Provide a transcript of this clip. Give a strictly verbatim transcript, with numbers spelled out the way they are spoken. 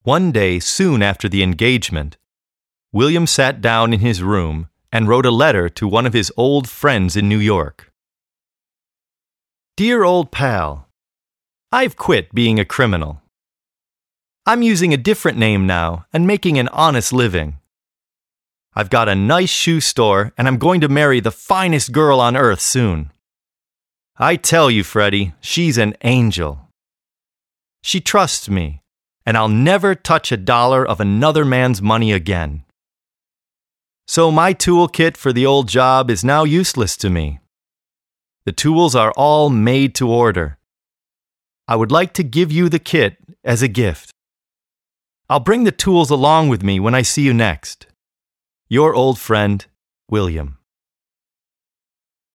One day soon after the engagement, William sat down in his room and wrote a letter to one of his old friends in New York. Dear old pal, I've quit being a criminal. I'm using a different name now and making an honest living. I've got a nice shoe store and I'm going to marry the finest girl on earth soon. I tell you, Freddie, she's an angel. She trusts me, and I'll never touch a dollar of another man's money again. So my toolkit for the old job is now useless to me. The tools are all made to order. I would like to give you the kit as a gift. I'll bring the tools along with me when I see you next. Your old friend, William.